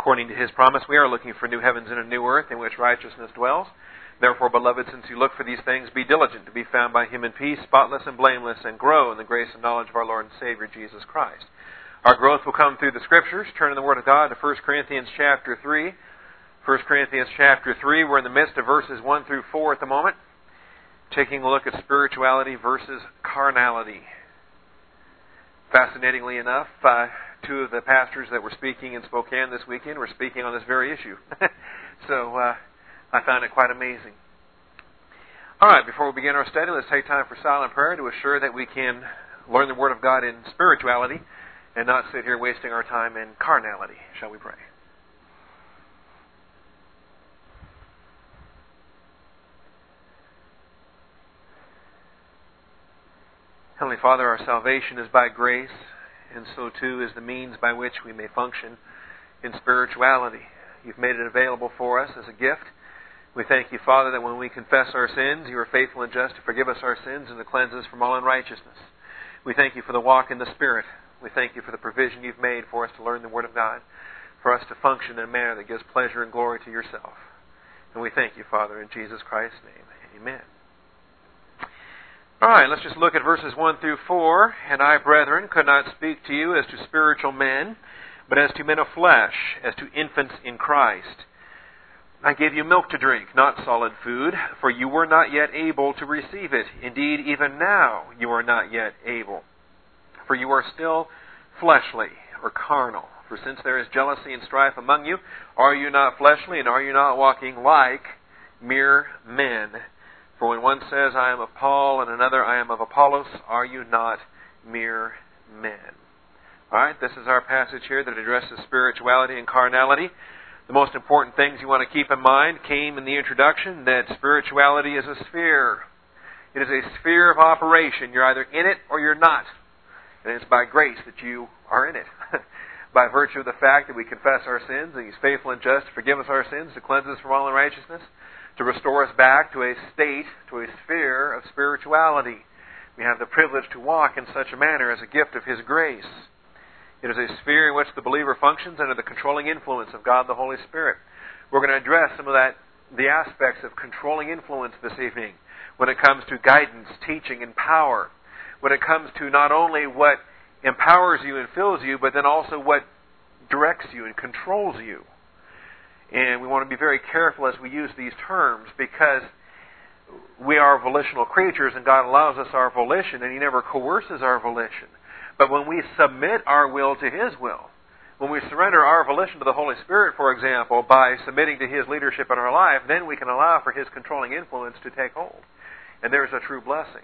According to His promise, we are looking for new heavens and a new earth in which righteousness dwells. Therefore, beloved, since you look for these things, be diligent to be found by Him in peace, spotless and blameless, and grow in the grace and knowledge of our Lord and Savior, Jesus Christ. Our growth will come through the Scriptures. Turn in the Word of God to 1 Corinthians chapter 3. 1 Corinthians chapter 3, we're in the midst of verses 1 through 4 at the moment, taking a look at spirituality versus carnality. Fascinatingly enough, two of the pastors that were speaking in Spokane this weekend were speaking on this very issue. So I found it quite amazing. All right, before we begin our study, let's take time for silent prayer to assure that we can learn the Word of God in spirituality and not sit here wasting our time in carnality. Shall we pray? Heavenly Father, our salvation is by grace, and so too is the means by which we may function in spirituality. You've made it available for us as a gift. We thank you, Father, that when we confess our sins, you are faithful and just to forgive us our sins and to cleanse us from all unrighteousness. We thank you for the walk in the Spirit. We thank you for the provision you've made for us to learn the Word of God, for us to function in a manner that gives pleasure and glory to yourself. And we thank you, Father, in Jesus Christ's name. Amen. All right, let's just look at verses 1 through 4. And I, brethren, could not speak to you as to spiritual men, but as to men of flesh, as to infants in Christ. I gave you milk to drink, not solid food, for you were not yet able to receive it. Indeed, even now you are not yet able. For you are still fleshly or carnal. For since there is jealousy and strife among you, are you not fleshly, and are you not walking like mere men? For when one says, I am of Paul, and another, I am of Apollos, are you not mere men? All right, this is our passage here that addresses spirituality and carnality. The most important things you want to keep in mind came in the introduction, that spirituality is a sphere. It is a sphere of operation. You're either in it or you're not. And it's by grace that you are in it. By virtue of the fact that we confess our sins, and He's faithful and just to forgive us our sins, to cleanse us from all unrighteousness, to restore us back to a state, to a sphere of spirituality. We have the privilege to walk in such a manner as a gift of His grace. It is a sphere in which the believer functions under the controlling influence of God the Holy Spirit. We're going to address some of the aspects of controlling influence this evening when it comes to guidance, teaching, and power. When it comes to not only what empowers you and fills you, but then also what directs you and controls you. And we want to be very careful as we use these terms, because we are volitional creatures and God allows us our volition, and He never coerces our volition. But when we submit our will to His will, when we surrender our volition to the Holy Spirit, for example, by submitting to His leadership in our life, then we can allow for His controlling influence to take hold. And there's a true blessing.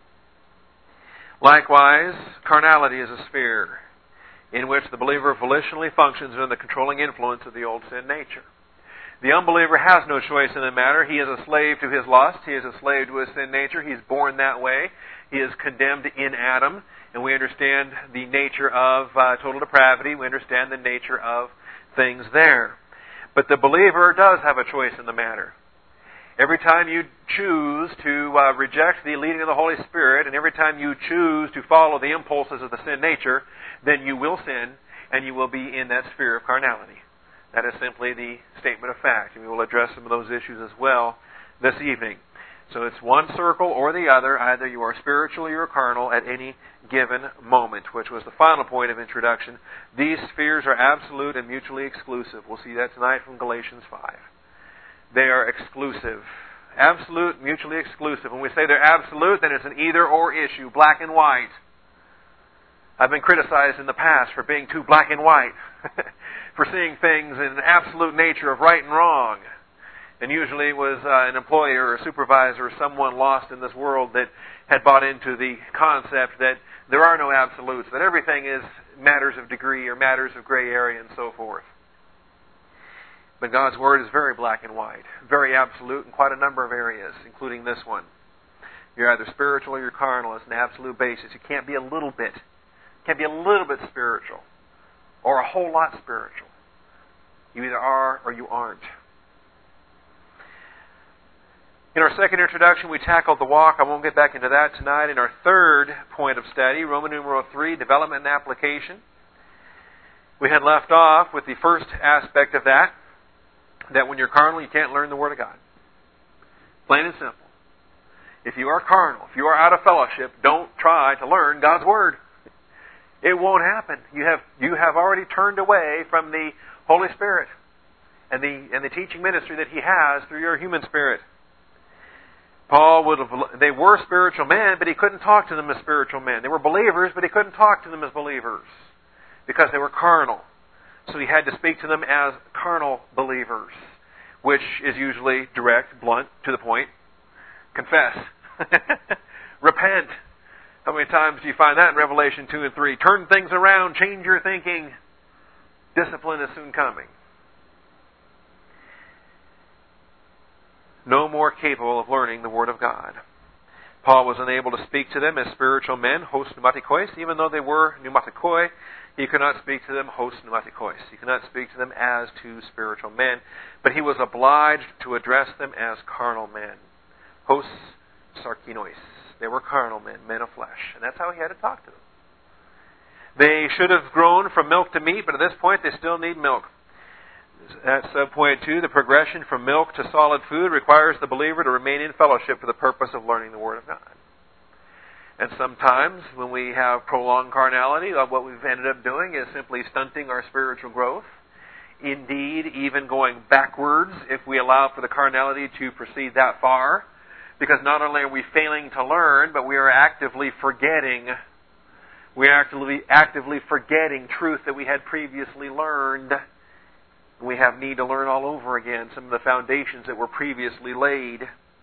Likewise, carnality is a sphere in which the believer volitionally functions under the controlling influence of the old sin nature. The unbeliever has no choice in the matter. He is a slave to his lust. He is a slave to his sin nature. He is born that way. He is condemned in Adam. And we understand the nature of total depravity. We understand the nature of things there. But the believer does have a choice in the matter. Every time you choose to reject the leading of the Holy Spirit, and every time you choose to follow the impulses of the sin nature, then you will sin, and you will be in that sphere of carnality. That is simply the statement of fact, and we will address some of those issues as well this evening. So it's one circle or the other. Either you are spiritual or you are carnal at any given moment, which was the final point of introduction. These spheres are absolute and mutually exclusive. We'll see that tonight from Galatians 5. They are exclusive. Absolute, mutually exclusive. When we say they're absolute, then it's an either-or issue, black and white. I've been criticized in the past for being too black and white, for seeing things in an absolute nature of right and wrong. And usually it was an employer or a supervisor or someone lost in this world that had bought into the concept that there are no absolutes, that everything is matters of degree or matters of gray area and so forth. But God's Word is very black and white, very absolute in quite a number of areas, including this one. You're either spiritual or you're carnal. It's an absolute basis. You can't be a little bit. You can't be a little bit spiritual or a whole lot spiritual. You either are or you aren't. In our second introduction, we tackled the walk. I won't get back into that tonight. In our third point of study, Roman numeral 3, development and application. We had left off with the first aspect of that when you're carnal, you can't learn the Word of God. Plain and simple. If you are carnal, if you are out of fellowship, don't try to learn God's Word. It won't happen. You have already turned away from the Holy Spirit and the teaching ministry that He has through your human spirit. They were spiritual men, but he couldn't talk to them as spiritual men. They were believers, but he couldn't talk to them as believers because they were carnal. So he had to speak to them as carnal believers, which is usually direct, blunt, to the point. Confess. Repent. How many times do you find that in Revelation 2 and 3? Turn things around, change your thinking. Discipline is soon coming. No more capable of learning the Word of God. Paul was unable to speak to them as spiritual men, hos pneumatikois, even though they were pneumatikoi. He could not speak to them hos pneumatikois. He could not speak to them as to spiritual men, but he was obliged to address them as carnal men. Hos sarkinois. They were carnal men, men of flesh, and that's how he had to talk to them. They should have grown from milk to meat, but at this point they still need milk. At subpoint 2, the progression from milk to solid food requires the believer to remain in fellowship for the purpose of learning the Word of God. And sometimes, when we have prolonged carnality, what we've ended up doing is simply stunting our spiritual growth. Indeed, even going backwards if we allow for the carnality to proceed that far. Because not only are we failing to learn, but we are actively forgetting. We are actively forgetting truth that we had previously learned. We have need to learn all over again some of the foundations that were previously laid.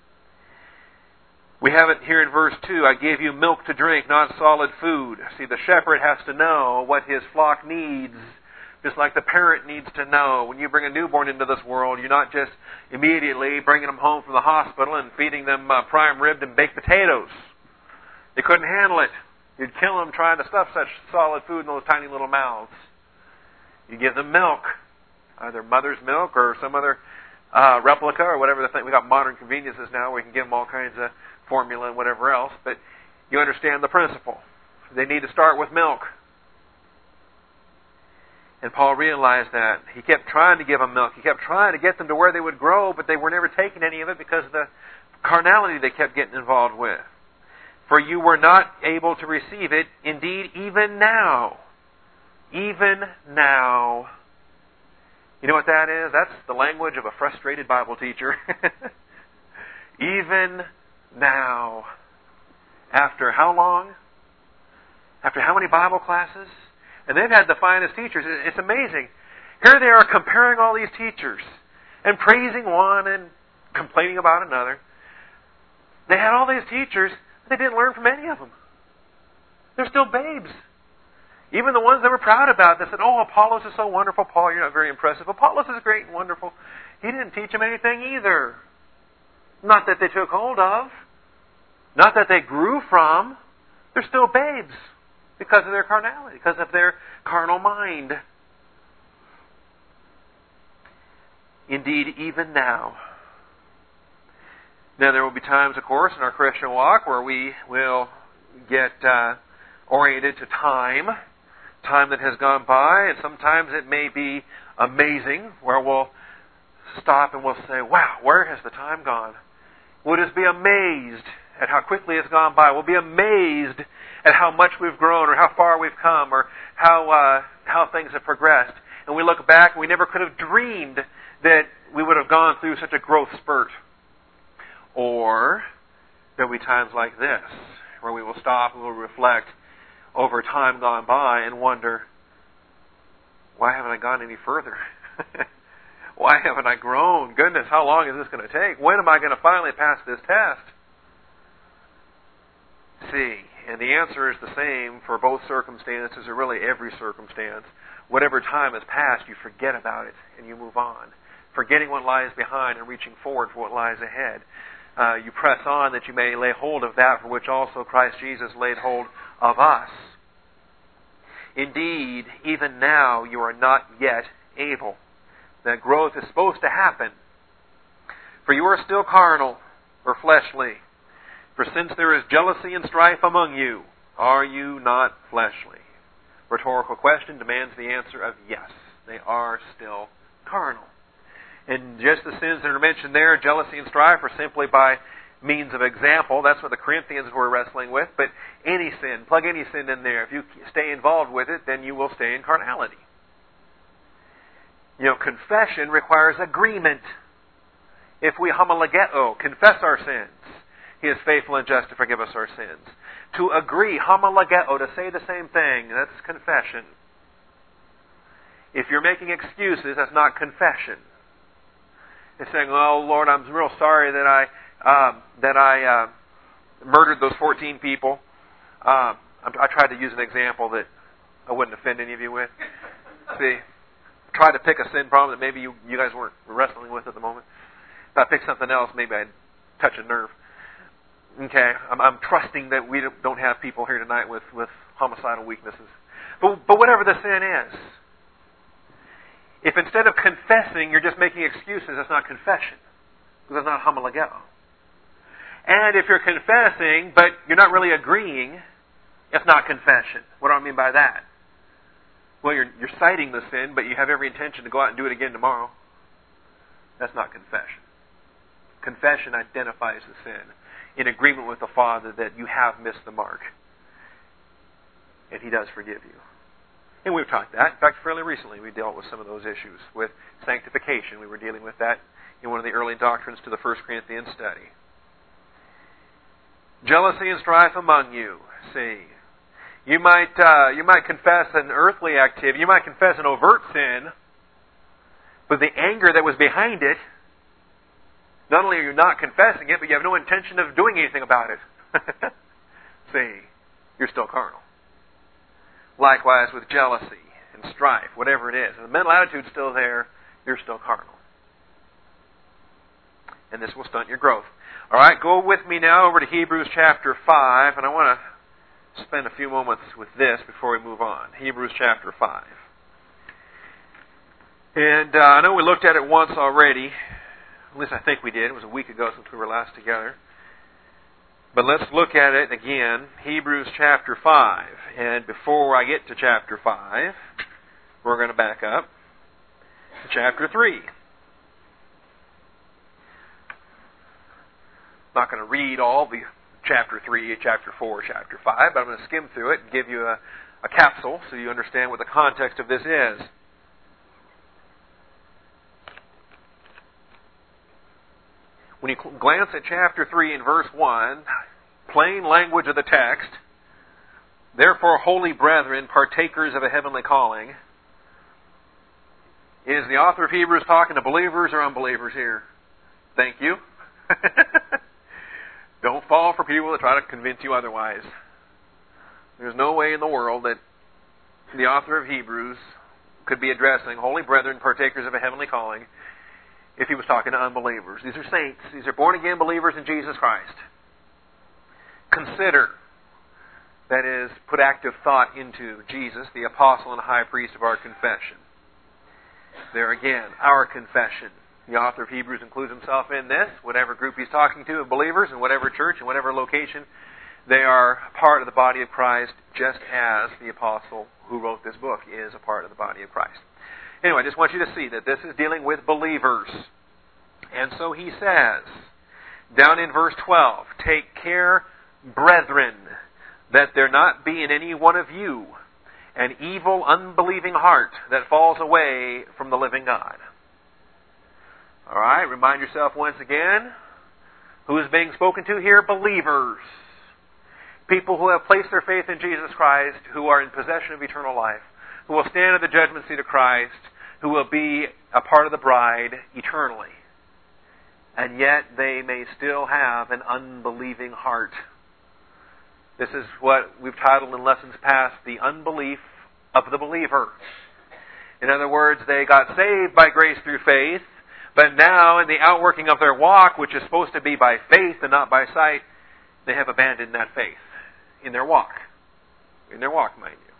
We have it here in verse 2, I gave you milk to drink, not solid food. See, the shepherd has to know what his flock needs, just like the parent needs to know. When you bring a newborn into this world, you're not just immediately bringing them home from the hospital and feeding them prime ribbed and baked potatoes. They couldn't handle it. You'd kill them trying to stuff such solid food in those tiny little mouths. You give them milk. Either mother's milk or some other replica or whatever the thing. We've got modern conveniences now where you can give them all kinds of formula and whatever else. But you understand the principle. They need to start with milk. And Paul realized that. He kept trying to give them milk. He kept trying to get them to where they would grow, but they were never taking any of it because of the carnality they kept getting involved with. For you were not able to receive it, indeed, even now. Even now. You know what that is? That's the language of a frustrated Bible teacher. Even now. After how long? After how many Bible classes? And they've had the finest teachers. It's amazing. Here they are comparing all these teachers and praising one and complaining about another. They had all these teachers, but they didn't learn from any of them. They're still babes. Even the ones that were proud about this said, oh, Apollos is so wonderful. Paul, you're not very impressive. Apollos is great and wonderful. He didn't teach them anything either. Not that they took hold of. Not that they grew from. They're still babes because of their carnality, because of their carnal mind. Indeed, even now. Now, there will be times, of course, in our Christian walk where we will get oriented to time that has gone by, and sometimes it may be amazing, where we'll stop and we'll say, wow, where has the time gone? We'll just be amazed at how quickly it's gone by. We'll be amazed at how much we've grown, or how far we've come, or how things have progressed. And we look back and we never could have dreamed that we would have gone through such a growth spurt. Or there'll be times like this, where we will stop and we'll reflect over time gone by and wonder, why haven't I gone any further? Why haven't I grown? Goodness, how long is this going to take? When am I going to finally pass this test? See, and the answer is the same for both circumstances, or really every circumstance. Whatever time has passed, you forget about it and you move on, forgetting what lies behind and reaching forward for what lies ahead. You press on that you may lay hold of that for which also Christ Jesus laid hold of us. Indeed, even now you are not yet able. That growth is supposed to happen. For you are still carnal or fleshly. For since there is jealousy and strife among you, are you not fleshly? rhetorical question demands the answer of yes. They are still carnal. And just the sins that are mentioned there, jealousy and strife, are simply by means of example. That's what the Corinthians were wrestling with. But any sin, plug any sin in there. If you stay involved with it, then you will stay in carnality. Confession requires agreement. If we homologeo, confess our sins, He is faithful and just to forgive us our sins. To agree, homologeo, to say the same thing, that's confession. If you're making excuses, that's not confession. It's saying, "Oh Lord, I'm real sorry that I murdered those 14 people." I tried to use an example that I wouldn't offend any of you with. See, try to pick a sin problem that maybe you guys weren't wrestling with at the moment. If I pick something else, maybe I'd touch a nerve. Okay, I'm trusting that we don't have people here tonight with homicidal weaknesses. But whatever the sin is, if instead of confessing you're just making excuses, that's not confession, because that's not homologeo. And if you're confessing but you're not really agreeing, it's not confession. What do I mean by that? Well, you're citing the sin, but you have every intention to go out and do it again tomorrow. That's not confession. Confession identifies the sin in agreement with the Father that you have missed the mark. And He does forgive you. And we've taught that. In fact, fairly recently we dealt with some of those issues. With sanctification, we were dealing with that in one of the early doctrines to the 1 Corinthians study. Jealousy and strife among you. See, you might confess an earthly activity. You might confess an overt sin, but the anger that was behind it, not only are you not confessing it, but you have no intention of doing anything about it. See, you're still carnal. Likewise with jealousy and strife, whatever it is. If the mental attitude's still there, you're still carnal. And this will stunt your growth. All right, go with me now over to Hebrews chapter 5, and I want to spend a few moments with this before we move on. Hebrews chapter 5. And I know we looked at it once already. At least I think we did. It was a week ago since we were last together. But let's look at it again. Hebrews chapter 5. And before I get to chapter 5, we're going to back up to chapter 3. I'm not going to read all the chapter 3, chapter 4, chapter 5, but I'm going to skim through it and give you a capsule so you understand what the context of this is. When you glance at chapter 3 and verse 1, plain language of the text, therefore, holy brethren, partakers of a heavenly calling, is the author of Hebrews talking to believers or unbelievers here? Thank you. Don't fall for people that try to convince you otherwise. There's no way in the world that the author of Hebrews could be addressing holy brethren, partakers of a heavenly calling, if he was talking to unbelievers. These are saints. These are born-again believers in Jesus Christ. Consider, that is, put active thought into Jesus, the apostle and high priest of our confession. There again, our confession. The author of Hebrews includes himself in this. Whatever group he's talking to of believers, in whatever church, in whatever location, they are part of the body of Christ, just as the apostle who wrote this book is a part of the body of Christ. Anyway, I just want you to see that this is dealing with believers. And so he says, down in verse 12, take care, brethren, that there not be in any one of you an evil, unbelieving heart that falls away from the living God. All right, remind yourself once again, who is being spoken to here? Believers. People who have placed their faith in Jesus Christ, who are in possession of eternal life, who will stand at the judgment seat of Christ, who will be a part of the bride eternally. And yet they may still have an unbelieving heart. This is what we've titled in lessons past, the unbelief of the believer. In other words, they got saved by grace through faith, but now in the outworking of their walk, which is supposed to be by faith and not by sight, they have abandoned that faith in their walk. In their walk, mind you.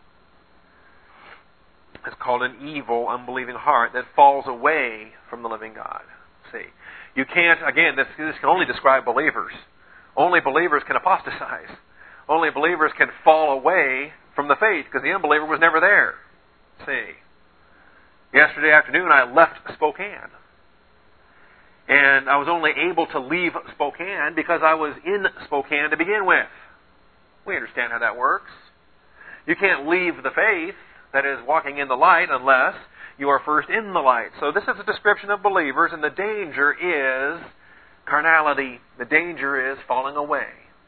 It's called an evil, unbelieving heart that falls away from the living God. See, you can't, again, this can only describe believers. Only believers can apostatize. Only believers can fall away from the faith because the unbeliever was never there. See, yesterday afternoon I left Spokane. And I was only able to leave Spokane because I was in Spokane to begin with. We understand how that works. You can't leave the faith, that is, walking in the light, unless you are first in the light. So this is a description of believers, and the danger is carnality. The danger is falling away.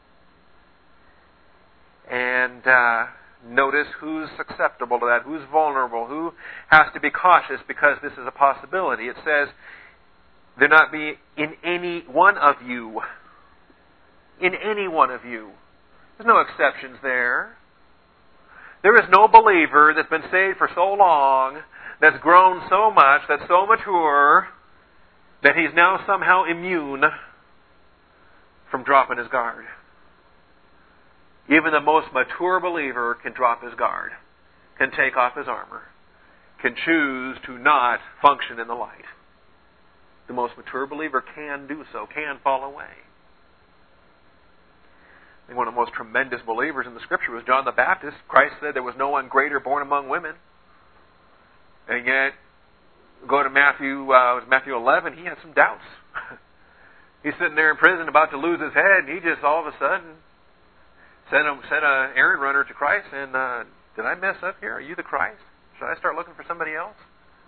And notice who's susceptible to that, who's vulnerable, who has to be cautious because this is a possibility. It says, there not be in any one of you. In any one of you. There's no exceptions there. There is no believer that's been saved for so long, that's grown so much, that's so mature, that he's now somehow immune from dropping his guard. Even the most mature believer can drop his guard, can take off his armor, can choose to not function in the light. The most mature believer can do so, can fall away. I think one of the most tremendous believers in the Scripture was John the Baptist. Christ said there was no one greater born among women. And yet, go to Matthew 11, he had some doubts. He's sitting there in prison about to lose his head, and he just all of a sudden sent an errand runner to Christ and, did I mess up here? Are you the Christ? Should I start looking for somebody else?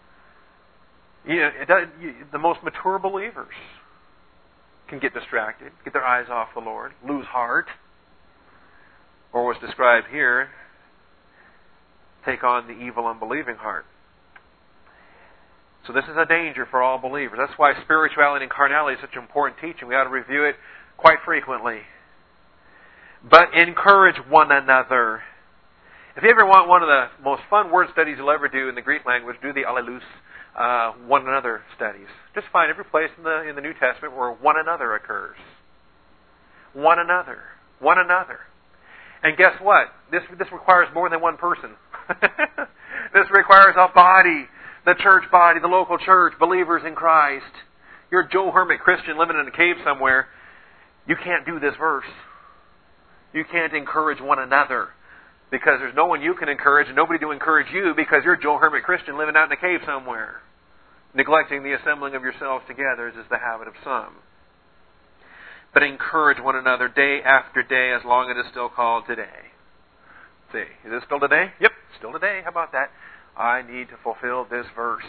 The most mature believers can get distracted, get their eyes off the Lord, lose heart, or what's described here, take on the evil, unbelieving heart. So this is a danger for all believers. That's why spirituality and carnality is such an important teaching. We ought to review it quite frequently. But encourage one another. If you ever want one of the most fun word studies you'll ever do in the Greek language, do the allelous, one another studies. Just find every place in the New Testament where one another occurs. One another. One another. And guess what? This requires more than one person. This requires a body, the church body, the local church, believers in Christ. You're a Joe Hermit Christian living in a cave somewhere. You can't do this verse. You can't encourage one another because there's no one you can encourage and nobody to encourage you because you're a Joe Hermit Christian living out in a cave somewhere. Neglecting the assembling of yourselves together as is the habit of some. But encourage one another day after day as long as it is still called today. See, is it still today? Yep, still today. How about that? I need to fulfill this verse.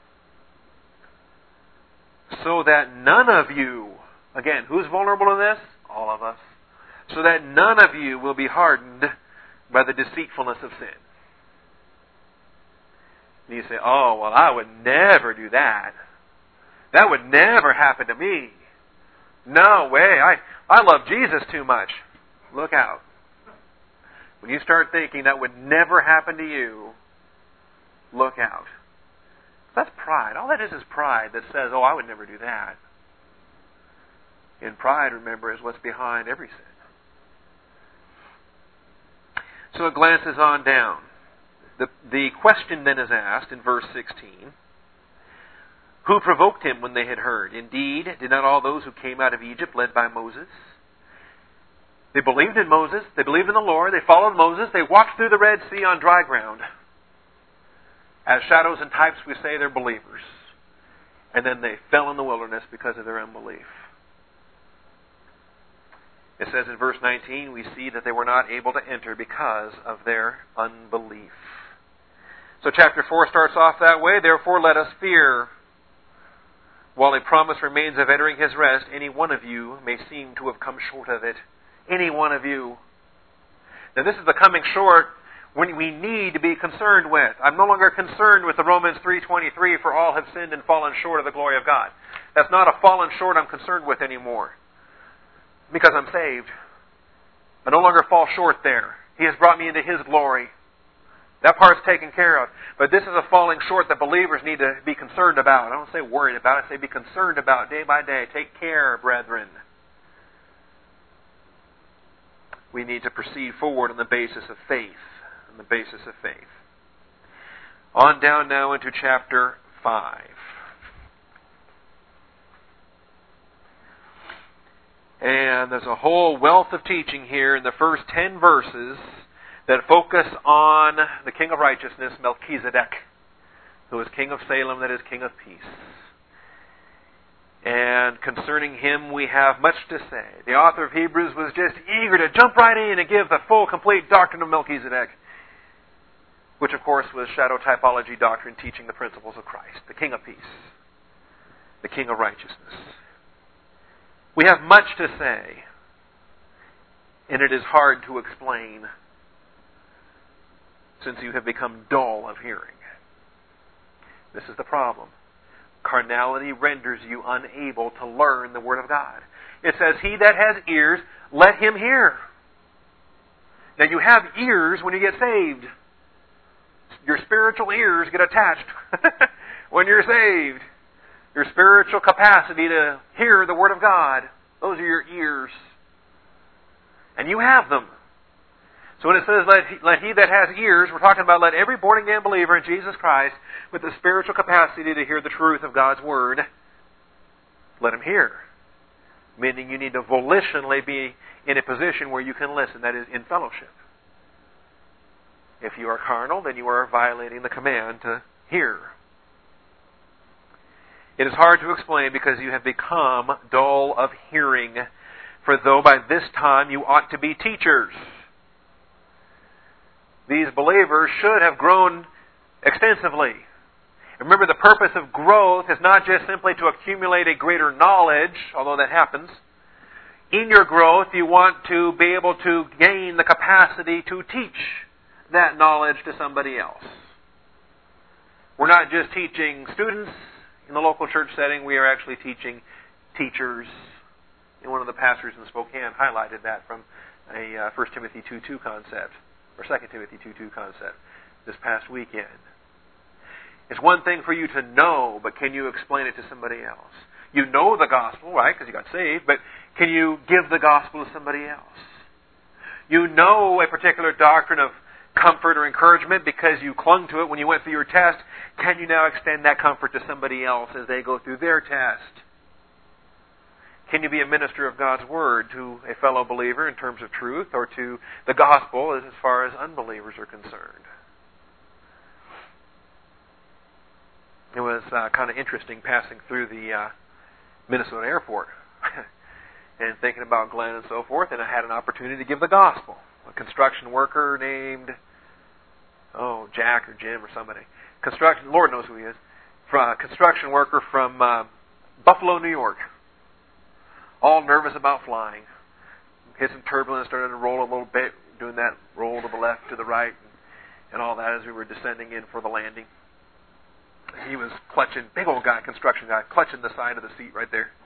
So that none of you, again, who's vulnerable to this? All of us. So that none of you will be hardened by the deceitfulness of sin. And you say, oh, well, I would never do that. That would never happen to me. No way. I love Jesus too much. Look out. When you start thinking that would never happen to you, look out. That's pride. All that is pride that says, oh, I would never do that. And pride, remember, is what's behind every sin. So it glances on down. The question then is asked in verse 16. Who provoked him when they had heard? Indeed, did not all those who came out of Egypt led by Moses? They believed in Moses. They believed in the Lord. They followed Moses. They walked through the Red Sea on dry ground. As shadows and types, we say they're believers. And then they fell in the wilderness because of their unbelief. It says in verse 19, we see that they were not able to enter because of their unbelief. So chapter 4 starts off that way. Therefore let us fear. While a promise remains of entering His rest, any one of you may seem to have come short of it. Any one of you. Now this is the coming short when we need to be concerned with. I'm no longer concerned with the Romans 3:23, for all have sinned and fallen short of the glory of God. That's not a fallen short I'm concerned with anymore. Because I'm saved. I no longer fall short there. He has brought me into His glory. That part's taken care of. But this is a falling short that believers need to be concerned about. I don't say worried about, I say be concerned about day by day. Take care, brethren. We need to proceed forward on the basis of faith. On the basis of faith. On down now into chapter 5. And there's a whole wealth of teaching here in the first 10 verses that focus on the King of Righteousness, Melchizedek, who is King of Salem, that is King of Peace. And concerning him we have much to say. The author of Hebrews was just eager to jump right in and give the full, complete doctrine of Melchizedek, which of course was shadow typology doctrine teaching the principles of Christ, the King of Peace, the King of Righteousness. We have much to say, and it is hard to explain since you have become dull of hearing. This is the problem. Carnality renders you unable to learn the Word of God. It says, he that has ears, let him hear. Now you have ears when you get saved. Your spiritual ears get attached when you're saved. Your spiritual capacity to hear the Word of God. Those are your ears. And you have them. So when it says, let he that has ears, we're talking about let every born-again believer in Jesus Christ with the spiritual capacity to hear the truth of God's Word, let him hear. Meaning you need to volitionally be in a position where you can listen, that is, in fellowship. If you are carnal, then you are violating the command to hear. It is hard to explain because you have become dull of hearing, for though by this time you ought to be teachers. These believers should have grown extensively. Remember, the purpose of growth is not just simply to accumulate a greater knowledge, although that happens. In your growth, you want to be able to gain the capacity to teach that knowledge to somebody else. We're not just teaching students in the local church setting, we are actually teaching teachers. And one of the pastors in Spokane highlighted that from a 1 Timothy 2:2 concept, or 2 Timothy 2:2 concept, this past weekend. It's one thing for you to know, but can you explain it to somebody else? You know the gospel, right, because you got saved, but can you give the gospel to somebody else? You know a particular doctrine of comfort or encouragement because you clung to it when you went through your test. Can you now extend that comfort to somebody else as they go through their test? Can you be a minister of God's Word to a fellow believer in terms of truth, or to the gospel as far as unbelievers are concerned? It was kind of interesting passing through the Minnesota airport and thinking about Glenn and so forth, and I had an opportunity to give the gospel. A construction worker named, Jack or Jim or somebody. Lord knows who he is. A construction worker from Buffalo, New York. All nervous about flying. Hit some turbulence, started to roll a little bit, doing that roll to the left, to the right, and all that as we were descending in for the landing. He was clutching, big old guy, construction guy, clutching the side of the seat right there.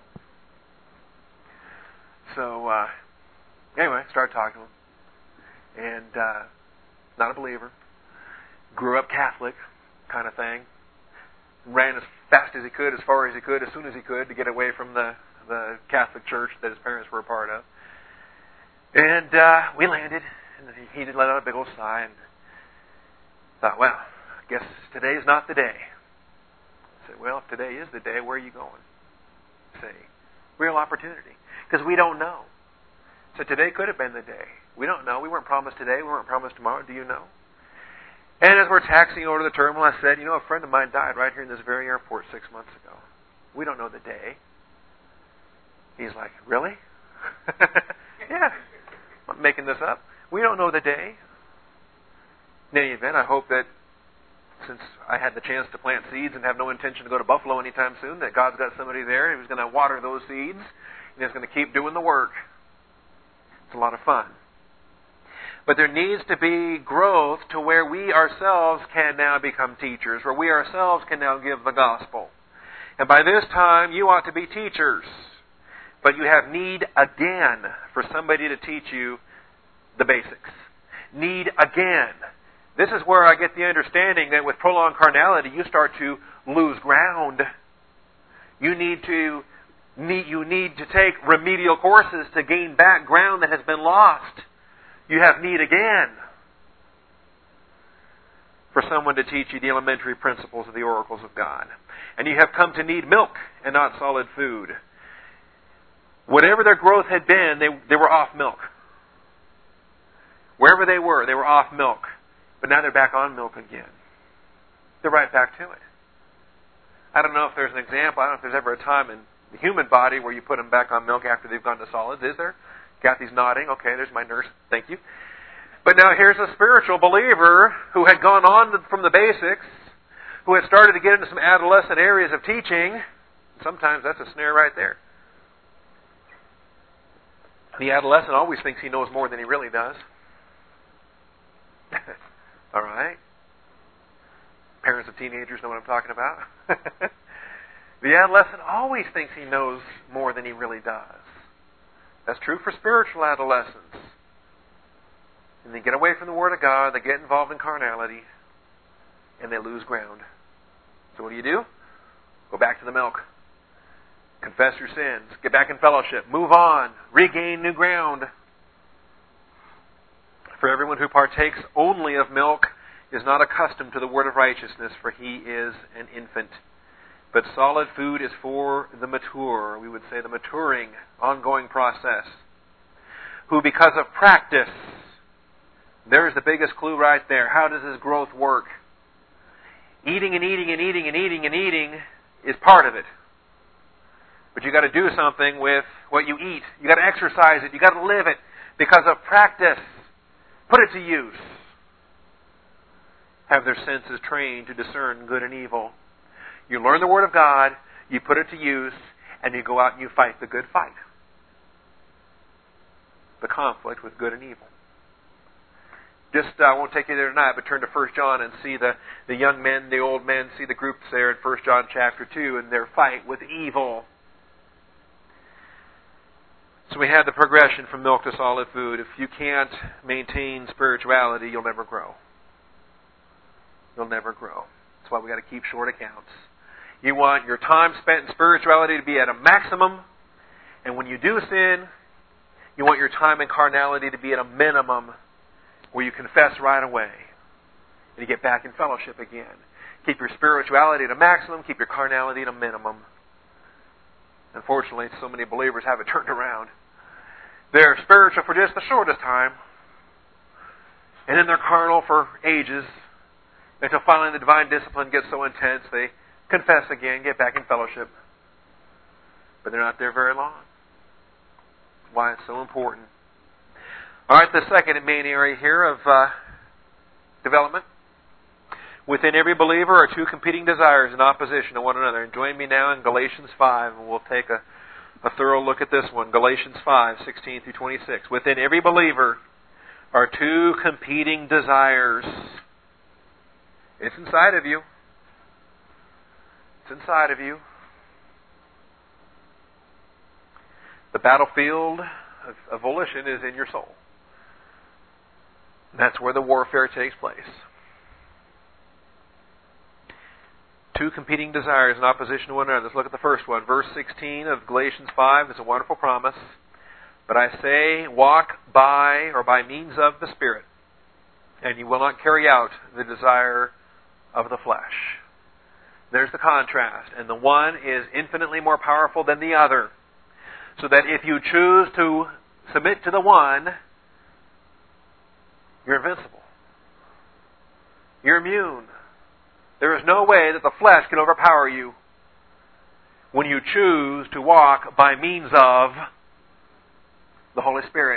So, anyway, started talking to him. And, not a believer. Grew up Catholic kind of thing. Ran as fast as he could, as far as he could, as soon as he could to get away from the Catholic church that his parents were a part of. And we landed, and he did let out a big old sigh and thought, well, I guess today's not the day. I said, well, if today is the day, where are you going? See, real opportunity. Because we don't know. So today could have been the day. We don't know. We weren't promised today. We weren't promised tomorrow. Do you know? And as we're taxiing over to the terminal, I said, a friend of mine died right here in this very airport 6 months ago. We don't know the day. He's like, really? Yeah. I'm not making this up. We don't know the day. In any event, I hope that since I had the chance to plant seeds and have no intention to go to Buffalo anytime soon, that God's got somebody there who's going to water those seeds and is going to keep doing the work. It's a lot of fun. But there needs to be growth to where we ourselves can now become teachers, where we ourselves can now give the gospel. And by this time, you ought to be teachers. But you have need again for somebody to teach you the basics. Need again. This is where I get the understanding that with prolonged carnality, you start to lose ground. You need to take remedial courses to gain back ground that has been lost. You have need again for someone to teach you the elementary principles of the oracles of God. And you have come to need milk and not solid food. Whatever their growth had been, they were off milk. Wherever they were off milk. But now they're back on milk again. They're right back to it. I don't know if there's an example. I don't know if there's ever a time in the human body where you put them back on milk after they've gone to solids. Is there? Kathy's nodding. Okay, there's my nurse. Thank you. But now here's a spiritual believer who had gone on from the basics, who had started to get into some adolescent areas of teaching. Sometimes that's a snare right there. The adolescent always thinks he knows more than he really does. All right? Parents of teenagers know what I'm talking about. The adolescent always thinks he knows more than he really does. That's true for spiritual adolescents. And they get away from the Word of God, they get involved in carnality, and they lose ground. So what do? Go back to the milk. Confess your sins. Get back in fellowship. Move on. Regain new ground. For everyone who partakes only of milk is not accustomed to the word of righteousness, for he is an infant. But solid food is for the mature, we would say the maturing, ongoing process, who because of practice, there's the biggest clue right there. How does this growth work? Eating and eating and eating and eating and eating is part of it. But you've got to do something with what you eat. You've got to exercise it. You've got to live it because of practice. Put it to use. Have their senses trained to discern good and evil. You learn the Word of God, you put it to use, and you go out and you fight the good fight. The conflict with good and evil. I won't take you there tonight, but turn to 1 John and see the young men, the old men, see the groups there in 1 John chapter 2 and their fight with evil. So we have the progression from milk to solid food. If you can't maintain spirituality, you'll never grow. You'll never grow. That's why we've got to keep short accounts. You want your time spent in spirituality to be at a maximum, and when you do sin, you want your time in carnality to be at a minimum, where you confess right away, and you get back in fellowship again. Keep your spirituality at a maximum, keep your carnality at a minimum. Unfortunately, so many believers have it turned around. They're spiritual for just the shortest time, and then they're carnal for ages, until finally the divine discipline gets so intense they confess again, get back in fellowship. But they're not there very long. That's why it's so important. All right, the second main area here of development. Within every believer are two competing desires in opposition to one another. And join me now in Galatians 5, and we'll take a thorough look at this one. Galatians 5, 16 through 26. Within every believer are two competing desires. It's inside of you. It's inside of you. The battlefield of volition is in your soul. That's where the warfare takes place. Two competing desires in opposition to one another. Let's look at the first one. Verse 16 of Galatians 5 is a wonderful promise. But I say, walk by or by means of the Spirit, and you will not carry out the desire of the flesh. There's the contrast. And the one is infinitely more powerful than the other. So that if you choose to submit to the one, you're invincible. You're immune. There is no way that the flesh can overpower you when you choose to walk by means of the Holy Spirit.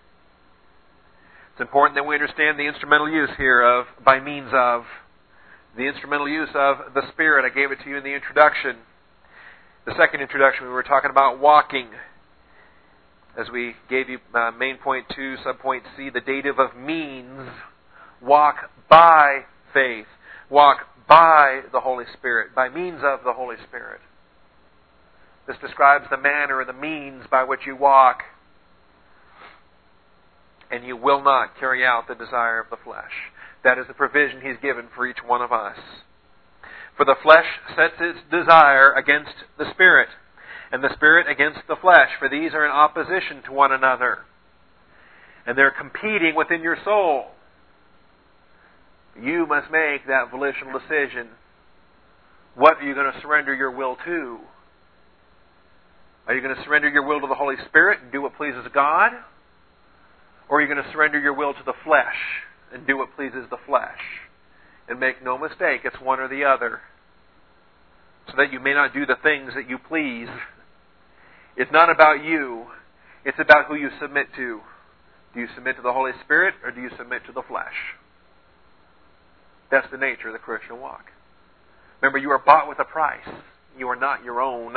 It's important that we understand the instrumental use here of by means of. The instrumental use of the Spirit. I gave it to you in the introduction. The second introduction, we were talking about walking. As we gave you main point 2, subpoint C, the dative of means. Walk by faith. Walk by the Holy Spirit. By means of the Holy Spirit. This describes the manner or the means by which you walk. And you will not carry out the desire of the flesh. That is the provision He's given for each one of us. For the flesh sets its desire against the Spirit, and the Spirit against the flesh, for these are in opposition to one another. And they're competing within your soul. You must make that volitional decision. What are you going to surrender your will to? Are you going to surrender your will to the Holy Spirit and do what pleases God? Or are you going to surrender your will to the flesh and do what pleases the flesh? And make no mistake, it's one or the other. So that you may not do the things that you please. It's not about you. It's about who you submit to. Do you submit to the Holy Spirit or do you submit to the flesh? That's the nature of the Christian walk. Remember, you are bought with a price. You are not your own.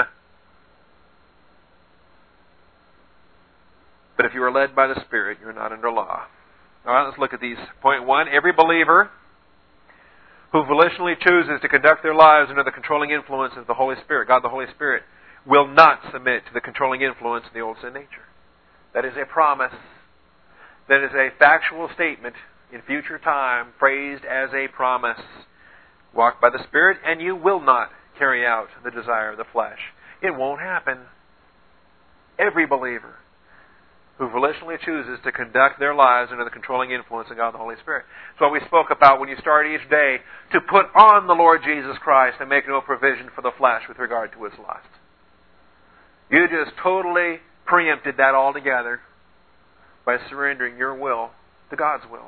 But if you are led by the Spirit, you are not under law. All right, let's look at these. Point 1, every believer who volitionally chooses to conduct their lives under the controlling influence of the Holy Spirit, God the Holy Spirit, will not submit to the controlling influence of the old sin nature. That is a promise. That is a factual statement in future time, phrased as a promise. Walk by the Spirit, and you will not carry out the desire of the flesh. It won't happen. Every believer who volitionally chooses to conduct their lives under the controlling influence of God the Holy Spirit. That's what we spoke about when you start each day, to put on the Lord Jesus Christ and make no provision for the flesh with regard to its lust. You just totally preempted that altogether by surrendering your will to God's will.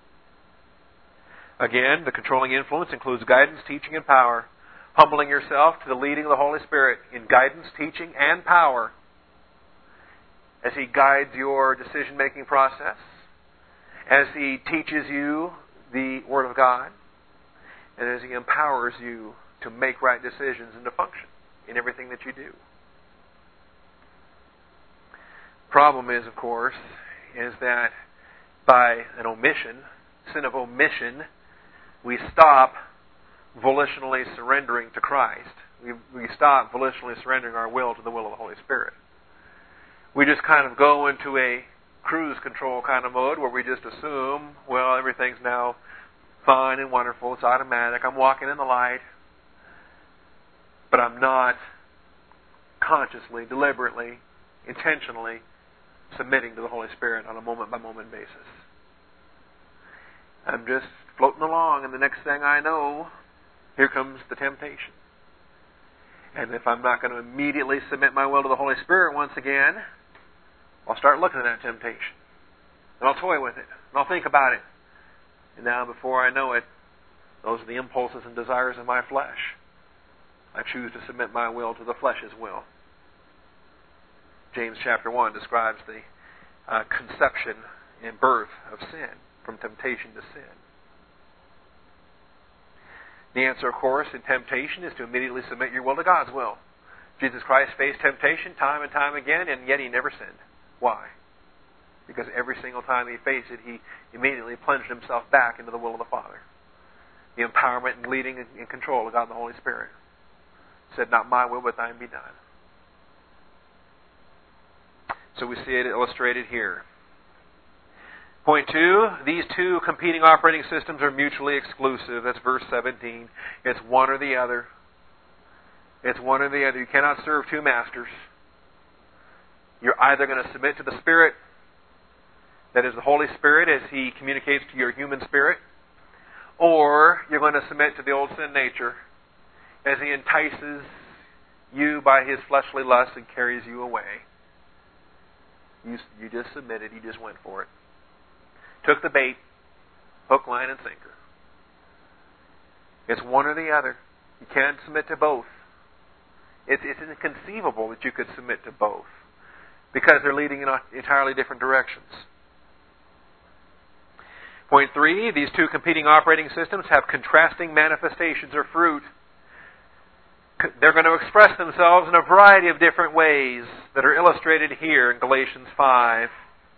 Again, the controlling influence includes guidance, teaching, and power. Humbling yourself to the leading of the Holy Spirit in guidance, teaching, and power as He guides your decision-making process, as He teaches you the Word of God, and as He empowers you to make right decisions and to function in everything that you do. Problem is, of course, is that by an omission, sin of omission, we stop volitionally surrendering to Christ. We stop volitionally surrendering our will to the will of the Holy Spirit. We just kind of go into a cruise control kind of mode where we just assume, well, everything's now fine and wonderful, it's automatic, I'm walking in the light, but I'm not consciously, deliberately, intentionally submitting to the Holy Spirit on a moment-by-moment basis. I'm just floating along, and the next thing I know, here comes the temptation. And if I'm not going to immediately submit my will to the Holy Spirit once again, I'll start looking at that temptation. And I'll toy with it. And I'll think about it. And now, before I know it, those are the impulses and desires of my flesh. I choose to submit my will to the flesh's will. James chapter 1 describes the conception and birth of sin, from temptation to sin. The answer, of course, in temptation is to immediately submit your will to God's will. Jesus Christ faced temptation time and time again, and yet He never sinned. Why? Because every single time He faced it, He immediately plunged Himself back into the will of the Father. The empowerment and leading and control of God and the Holy Spirit. He said, not my will, but thine be done. So we see it illustrated here. Point 2, these two competing operating systems are mutually exclusive. That's verse 17. It's one or the other. It's one or the other. You cannot serve two masters. You're either going to submit to the Spirit, that is the Holy Spirit, as He communicates to your human spirit, or you're going to submit to the old sin nature, as He entices you by His fleshly lust and carries you away. You just submitted. You just went for it. Took the bait, hook, line, and sinker. It's one or the other. You can't submit to both. It's inconceivable that you could submit to both, because they're leading in entirely different directions. Point 3, these two competing operating systems have contrasting manifestations or fruit. They're going to express themselves in a variety of different ways that are illustrated here in Galatians 5.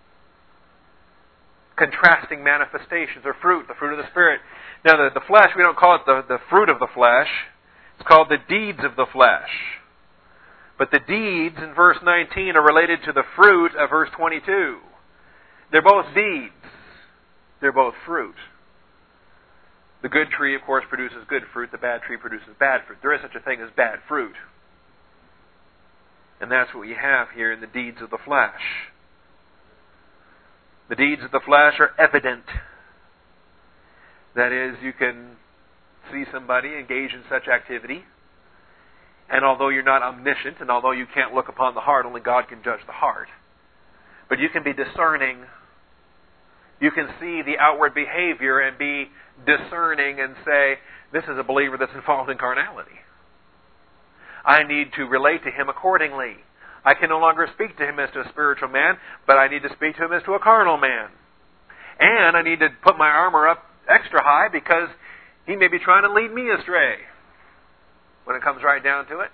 Contrasting manifestations or fruit, the fruit of the Spirit. Now, the flesh, we don't call it the fruit of the flesh. It's called the deeds of the flesh. But the deeds in verse 19 are related to the fruit of verse 22. They're both deeds. They're both fruit. The good tree, of course, produces good fruit. The bad tree produces bad fruit. There is such a thing as bad fruit. And that's what we have here in the deeds of the flesh. The deeds of the flesh are evident. That is, you can see somebody engage in such activity, and although you're not omniscient, and although you can't look upon the heart, only God can judge the heart, but you can be discerning You can see the outward behavior and be discerning and say, this is a believer that's involved in carnality. I need to relate to him accordingly. I can no longer speak to him as to a spiritual man, but I need to speak to him as to a carnal man. And I need to put my armor up extra high because he may be trying to lead me astray when it comes right down to it.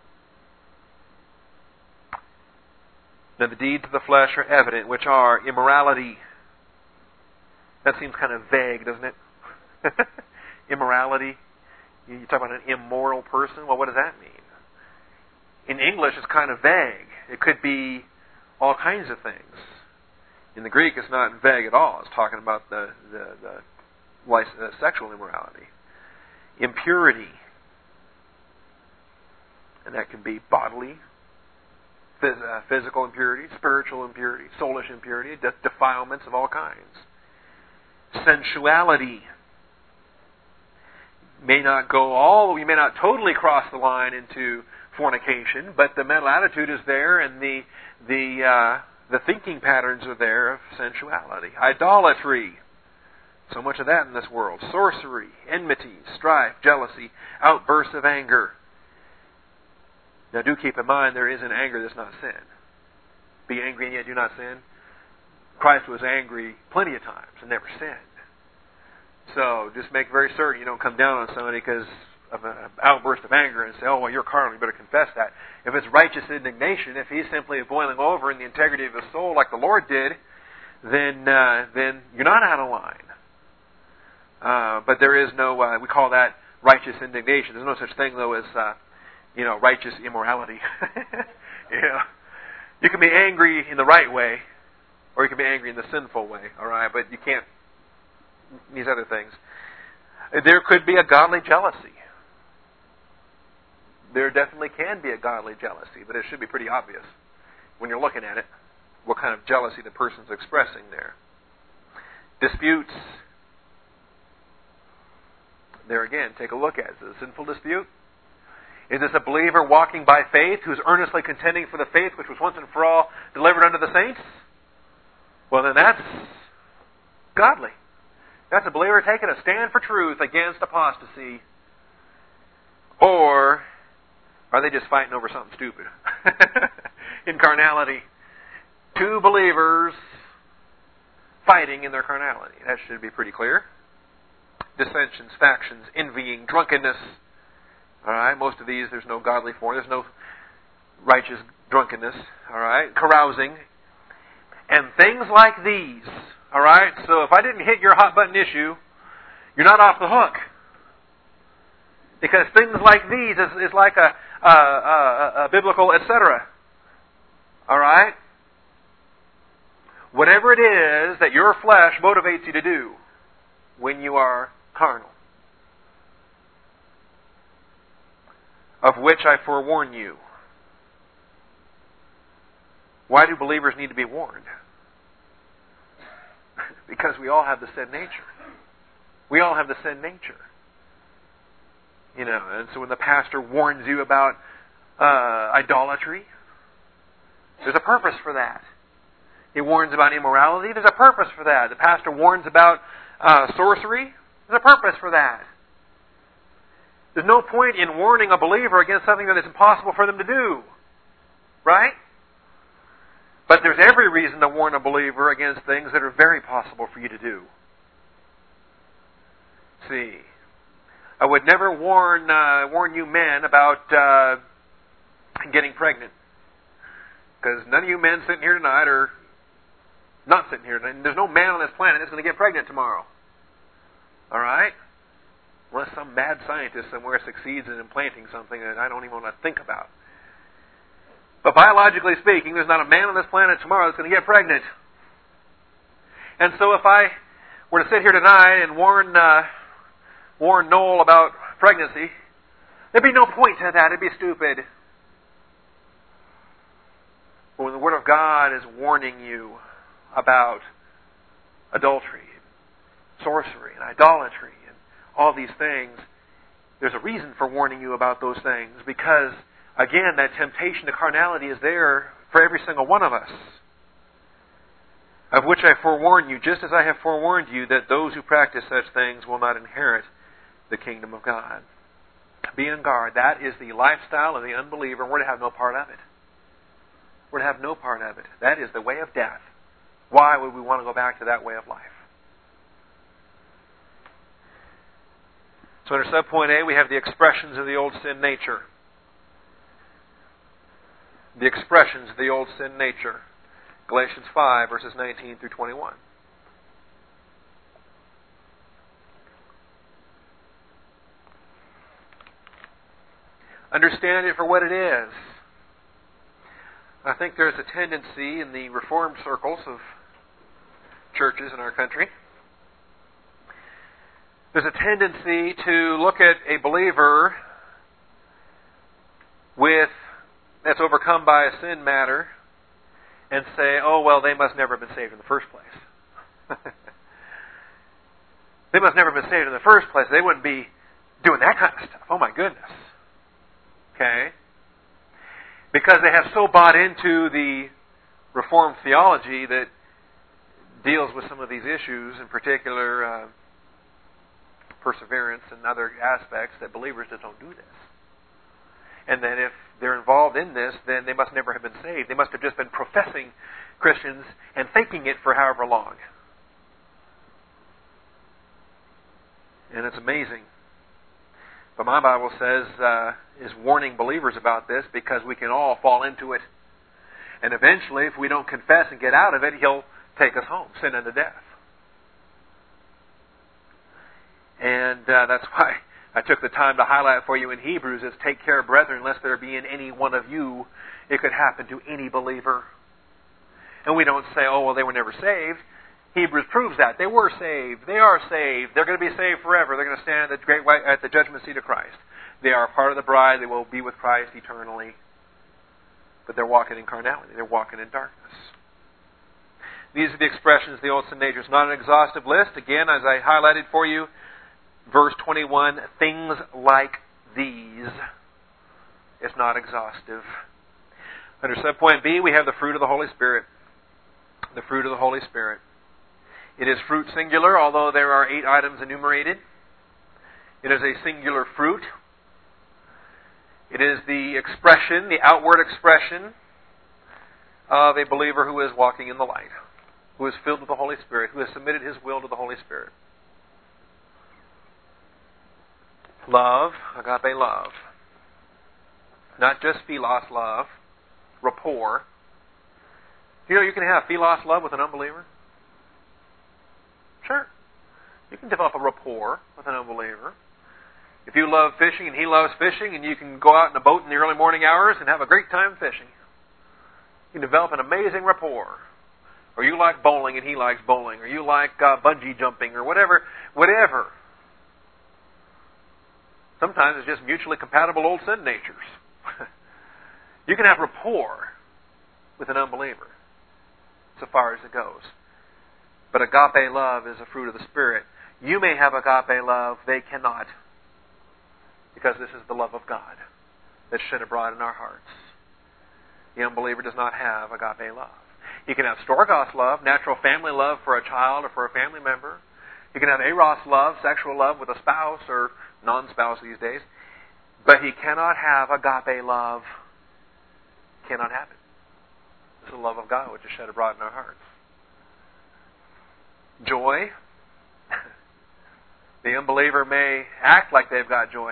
Now the deeds of the flesh are evident, which are immorality. That seems kind of vague, doesn't it? Immorality. You talk about an immoral person. Well, what does that mean? In English, it's kind of vague. It could be all kinds of things. In the Greek, it's not vague at all. It's talking about the sexual immorality. Impurity. And that can be bodily, physical impurity, spiritual impurity, soulish impurity, defilements of all kinds. Sensuality. We may not totally cross the line into fornication, but the mental attitude is there, and the thinking patterns are there of sensuality. Idolatry. So much of that in this world. Sorcery, enmity, strife, jealousy, outbursts of anger. Now do keep in mind, there is an anger that's not sin. Be angry and yet do not sin. Christ was angry plenty of times and never sinned. So just make very certain you don't come down on somebody because of an outburst of anger and say, oh, well, you're carnal, you better confess that. If it's righteous indignation, if he's simply boiling over in the integrity of his soul like the Lord did, then you're not out of line. But there is no, we call that righteous indignation. There's no such thing, though, as righteous immorality. You can be angry in the right way, or you can be angry in the sinful way, all right? But you can't, these other things. There could be a godly jealousy. There definitely can be a godly jealousy, but it should be pretty obvious when you're looking at it, what kind of jealousy the person's expressing there. Disputes. There again, take a look at it. Is it a sinful dispute? Is this a believer walking by faith who's earnestly contending for the faith which was once and for all delivered unto the saints? Well, then that's godly. That's a believer taking a stand for truth against apostasy. Or are they just fighting over something stupid? In carnality. Two believers fighting in their carnality. That should be pretty clear. Dissensions, factions, envying, drunkenness. All right, most of these there's no godly form. There's no righteous drunkenness. All right, carousing. And things like these. All right, so if I didn't hit your hot button issue, you're not off the hook. Because things like these is like a biblical etc. All right? Whatever it is that your flesh motivates you to do when you are carnal, of which I forewarn you. Why do believers need to be warned? Because we all have the sin nature. We all have the sin nature. And so when the pastor warns you about idolatry, there's a purpose for that. He warns about immorality, there's a purpose for that. The pastor warns about sorcery, there's a purpose for that. There's no point in warning a believer against something that is impossible for them to do. Right? But there's every reason to warn a believer against things that are very possible for you to do. See, I would never warn you men about getting pregnant. Because none of you men sitting here tonight are not sitting here tonight. There's no man on this planet that's going to get pregnant tomorrow. All right? Unless some mad scientist somewhere succeeds in implanting something that I don't even want to think about. But biologically speaking, there's not a man on this planet tomorrow that's going to get pregnant. And so if I were to sit here tonight and warn Noel about pregnancy, there'd be no point to that. It'd be stupid. But when the Word of God is warning you about adultery, sorcery, and idolatry, and all these things, there's a reason for warning you about those things, because again, that temptation to carnality is there for every single one of us. of which I forewarn you, just as I have forewarned you, that those who practice such things will not inherit the kingdom of God. Be on guard. That is the lifestyle of the unbeliever. We're to have no part of it. We're to have no part of it. That is the way of death. Why would we want to go back to that way of life? So under subpoint A, we have the expressions of the old sin nature. The expressions of the old sin nature. Galatians 5, verses 19 through 21. Understand it for what it is. I think there's a tendency in the Reformed circles of churches in our country. There's a tendency to look at a believer that's overcome by a sin matter and say, oh, well, they must never have been saved in the first place. They must never have been saved in the first place. They wouldn't be doing that kind of stuff. Oh, my goodness. Okay? Because they have so bought into the Reformed theology that deals with some of these issues, in particular perseverance and other aspects, that believers just don't do this. And that if they're involved in this, then they must never have been saved. They must have just been professing Christians and thinking it for however long. And it's amazing. But my Bible says, is warning believers about this because we can all fall into it. And eventually, if we don't confess and get out of it, He'll take us home, sin unto death. And that's why I took the time to highlight for you in Hebrews is take care, brethren, lest there be in any one of you. It could happen to any believer. And we don't say, oh, well, they were never saved. Hebrews proves that. They were saved. They are saved. They're going to be saved forever. They're going to stand at the judgment seat of Christ. They are part of the bride. They will be with Christ eternally. But they're walking in carnality. They're walking in darkness. These are the expressions of the old sin nature. It's not an exhaustive list. Again, as I highlighted for you, verse 21, things like these. It's not exhaustive. Under subpoint B, we have the fruit of the Holy Spirit. The fruit of the Holy Spirit. It is fruit singular, although there are 8 items enumerated. It is a singular fruit. It is the expression, the outward expression of a believer who is walking in the light, who is filled with the Holy Spirit, who has submitted his will to the Holy Spirit. Love, agape love. Not just philos love, rapport. You know you can have philos love with an unbeliever? Sure. You can develop a rapport with an unbeliever. If you love fishing and he loves fishing, and you can go out in a boat in the early morning hours and have a great time fishing, you can develop an amazing rapport. Or you like bowling and he likes bowling, or you like bungee jumping, or whatever. Sometimes it's just mutually compatible old sin natures. You can have rapport with an unbeliever, so far as it goes. But agape love is a fruit of the Spirit. You may have agape love, they cannot. Because this is the love of God that's shed abroad in our hearts. The unbeliever does not have agape love. He can have storgos love, natural family love for a child or for a family member. He can have eros love, sexual love with a spouse or non-spouse these days. But he cannot have agape love. Cannot have it. It's the love of God which is shed abroad in our hearts. Joy. The unbeliever may act like they've got joy.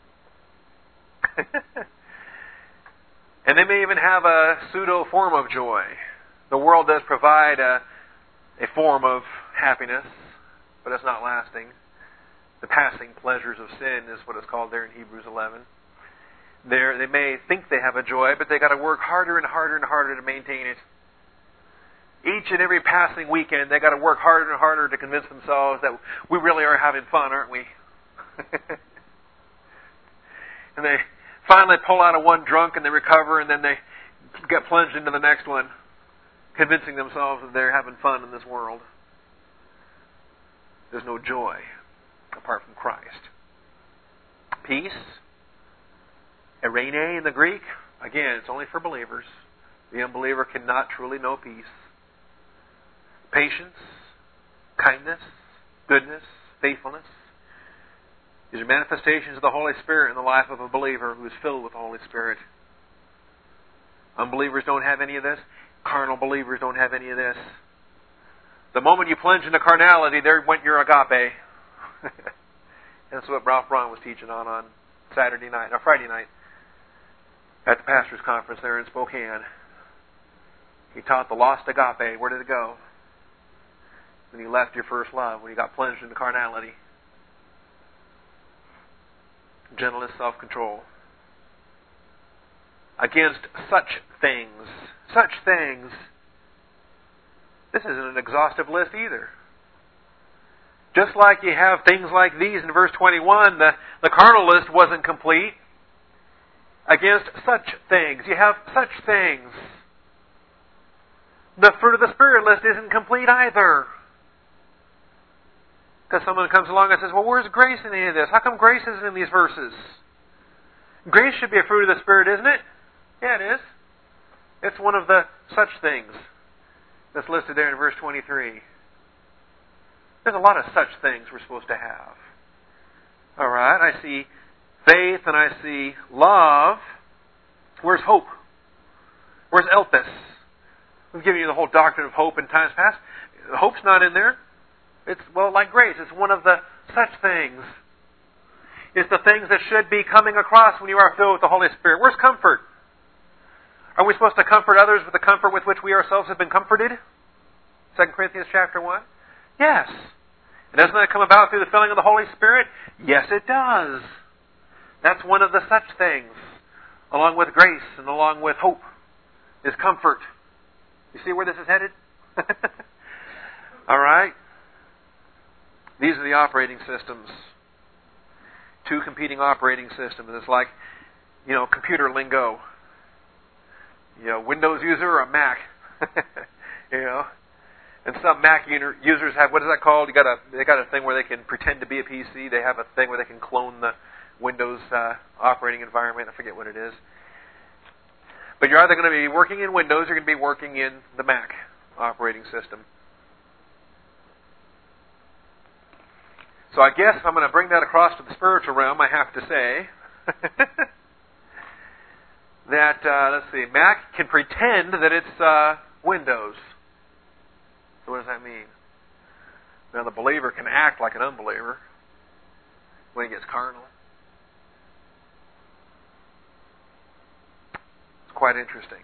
And they may even have a pseudo form of joy. The world does provide a form of happiness, but it's not lasting. The passing pleasures of sin is what it's called there in Hebrews 11. They may think they have a joy, but they got to work harder and harder and harder to maintain it. Each and every passing weekend, they got to work harder and harder to convince themselves that we really are having fun, aren't we? And they finally pull out of one drunk and they recover, and then they get plunged into the next one, convincing themselves that they're having fun in this world. There's no joy apart from Christ. Peace, eirene in the Greek, again, it's only for believers. The unbeliever cannot truly know peace. patience, kindness, goodness, faithfulness. These are manifestations of the Holy Spirit in the life of a believer who is filled with the Holy Spirit. Unbelievers don't have any of this. Carnal believers don't have any of this. The moment you plunge into carnality, there went your agape. That's what Ralph Braun was teaching on Friday night at the pastor's conference there in Spokane. He taught the lost agape. Where did it go? When you left your first love, when you got plunged into carnality. Gentleness, self-control. Against such things. This isn't an exhaustive list either. Just like you have things like these in verse 21, the carnal list wasn't complete. Against such things. You have such things. The fruit of the Spirit list isn't complete either. Because someone comes along and says, well, where's grace in any of this? How come grace isn't in these verses? Grace should be a fruit of the Spirit, isn't it? Yeah, it is. It's one of the such things that's listed there in verse 23. There's a lot of such things we're supposed to have. All right, I see faith and I see love. Where's hope? Where's Elpis? We've given you the whole doctrine of hope in times past. Hope's not in there. It's, well, like grace. It's one of the such things. It's the things that should be coming across when you are filled with the Holy Spirit. Where's comfort? Are we supposed to comfort others with the comfort with which we ourselves have been comforted? 2 Corinthians chapter 1? Yes. And doesn't that come about through the filling of the Holy Spirit? Yes, it does. That's one of the such things. Along with grace and along with hope is comfort. You see where this is headed? All right. These are the operating systems. Two competing operating systems. It's like, computer lingo. Windows user or a Mac. And some Mac users have, what is that called? They got a thing where they can pretend to be a PC. They have a thing where they can clone the Windows operating environment. I forget what it is. But you're either going to be working in Windows or you're going to be working in the Mac operating system. So I guess if I'm going to bring that across to the spiritual realm, I have to say that, Mac can pretend that it's Windows. So what does that mean? Now the believer can act like an unbeliever when he gets carnal. It's quite interesting.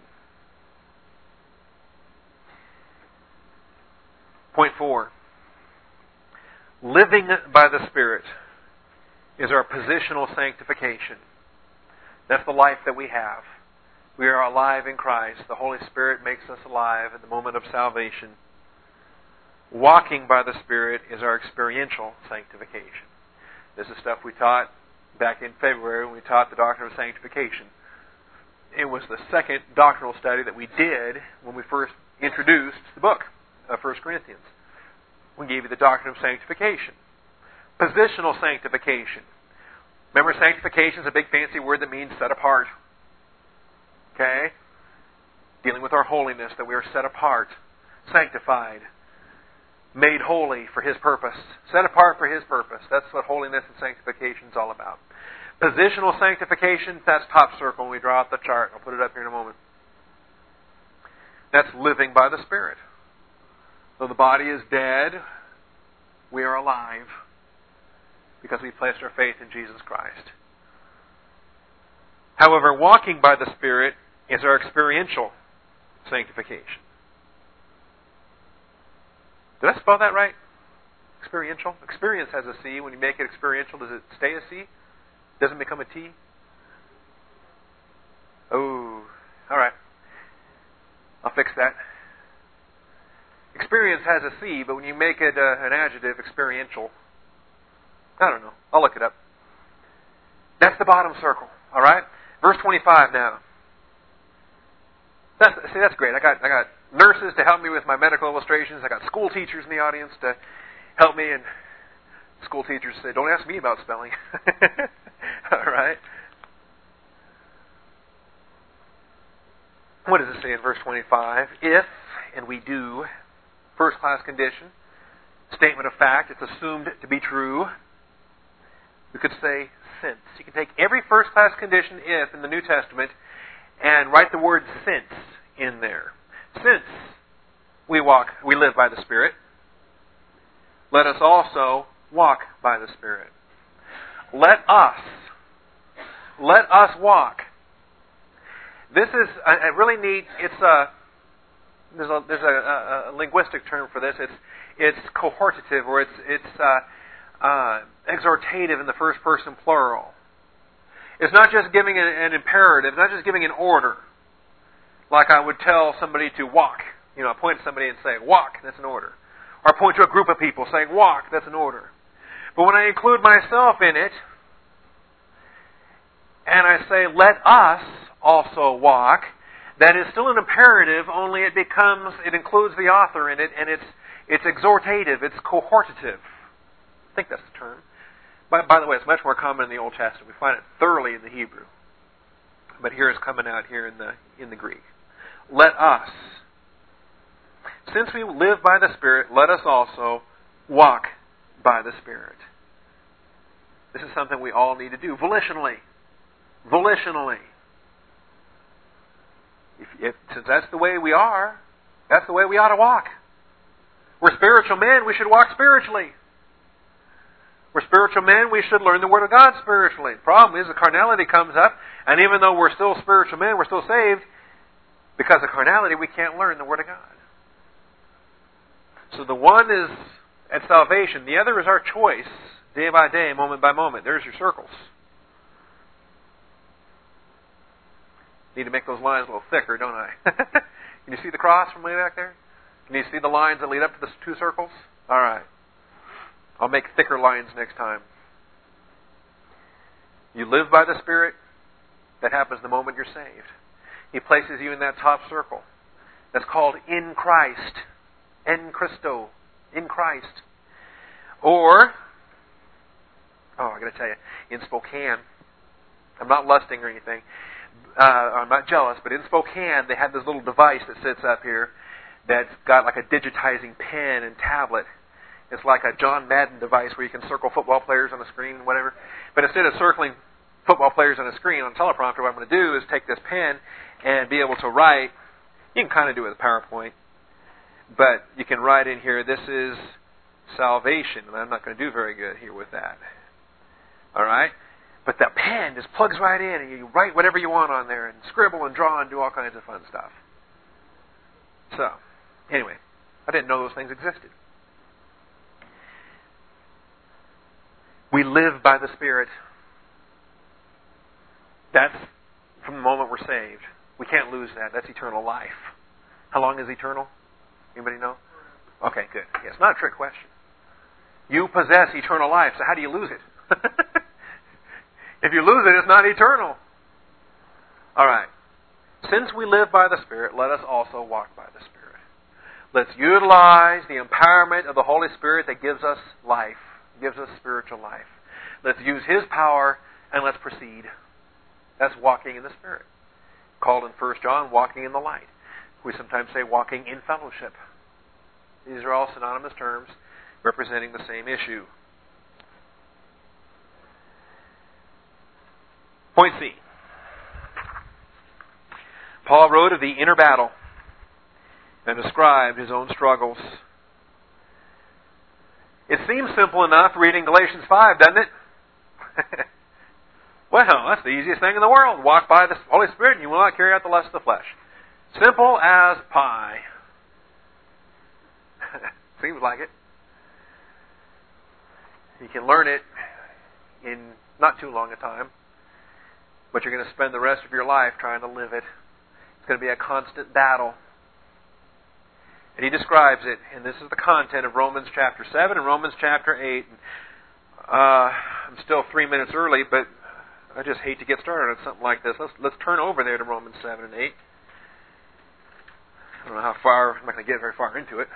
Point 4. Living by the Spirit is our positional sanctification. That's the life that we have. We are alive in Christ. The Holy Spirit makes us alive at the moment of salvation. Walking by the Spirit is our experiential sanctification. This is stuff we taught back in February when we taught the doctrine of sanctification. It was the second doctrinal study that we did when we first introduced the book of 1 Corinthians. We gave you the doctrine of sanctification. Positional sanctification. Remember, sanctification is a big fancy word that means set apart. Okay? Dealing with our holiness, that we are set apart, sanctified, made holy for His purpose. Set apart for His purpose. That's what holiness and sanctification is all about. Positional sanctification, that's top circle when we draw out the chart. I'll put it up here in a moment. That's living by the Spirit. Though the body is dead, we are alive because we placed our faith in Jesus Christ. However, walking by the Spirit is our experiential sanctification. Did I spell that right? Experiential? Experience has a C. When you make it experiential, does it stay a C? Doesn't become a T? Oh, all right. I'll fix that. Experience has a C, but when you make it an adjective, experiential, I don't know. I'll look it up. That's the bottom circle. All right? Verse 25 now. That's great. I got nurses to help me with my medical illustrations. I got school teachers in the audience to help me. And school teachers say, don't ask me about spelling. All right? What does it say in verse 25? If, and we do, first-class condition. Statement of fact. It's assumed to be true. We could say since. You can take every first-class condition if in the New Testament and write the word since in there. Since we live by the Spirit, let us also walk by the Spirit. Let us walk. This is a really neat. There's a linguistic term for this. It's cohortative, or it's exhortative in the first person plural. It's not just giving an imperative. It's not just giving an order. Like I would tell somebody to walk. I point to somebody and say, walk, that's an order. Or I point to a group of people saying, walk, that's an order. But when I include myself in it, and I say, let us also walk, that is still an imperative, only it includes the author in it, and it's exhortative, it's cohortative. I think that's the term. By the way, it's much more common in the Old Testament. We find it thoroughly in the Hebrew. But here it's coming out here in the Greek. Let us. Since we live by the Spirit, let us also walk by the Spirit. This is something we all need to do volitionally. Volitionally. Since that's the way we are, that's the way we ought to walk. We're spiritual men, we should walk spiritually. We're spiritual men, we should learn the Word of God spiritually. The problem is the carnality comes up, and even though we're still spiritual men, we're still saved, because of carnality, we can't learn the Word of God. So the one is at salvation. The other is our choice, day by day, moment by moment. There's your circles. Need to make those lines a little thicker, don't I? Can you see the cross from way back there? Can you see the lines that lead up to the two circles? All right. I'll make thicker lines next time. You live by the Spirit. That happens the moment you're saved. He places you in that top circle. That's called in Christ. En Christo. In Christ. Or, I got to tell you, in Spokane, I'm not lusting or anything. I'm not jealous, but in Spokane, they have this little device that sits up here that's got like a digitizing pen and tablet. It's like a John Madden device where you can circle football players on a screen and whatever. But instead of circling football players on a screen on a teleprompter, what I'm going to do is take this pen and be able to write. You can kind of do it with PowerPoint. But you can write in here, this is salvation. And I'm not going to do very good here with that. All right? But that pen just plugs right in and you write whatever you want on there and scribble and draw and do all kinds of fun stuff. So, anyway, I didn't know those things existed. We live by the Spirit. That's from the moment we're saved. We can't lose that. That's eternal life. How long is eternal? Anybody know? Okay, good. Yeah, it's not a trick question. You possess eternal life, so how do you lose it? If you lose it, it's not eternal. All right. Since we live by the Spirit, let us also walk by the Spirit. Let's utilize the empowerment of the Holy Spirit that gives us life, gives us spiritual life. Let's use His power and let's proceed. That's walking in the Spirit. Called in 1 John, walking in the light. We sometimes say walking in fellowship. These are all synonymous terms representing the same issue. Point C. Paul wrote of the inner battle and described his own struggles. It seems simple enough reading Galatians 5, doesn't it? Well, that's the easiest thing in the world. Walk by the Holy Spirit and you will not carry out the lust of the flesh. Simple as pie. Seems like it. You can learn it in not too long a time, but you're going to spend the rest of your life trying to live it. It's going to be a constant battle. And he describes it, and this is the content of Romans chapter 7 and Romans chapter 8. I'm still 3 minutes early, but I just hate to get started on something like this. Let's turn over there to Romans 7 and 8. I don't know how far, I'm not going to get very far into it.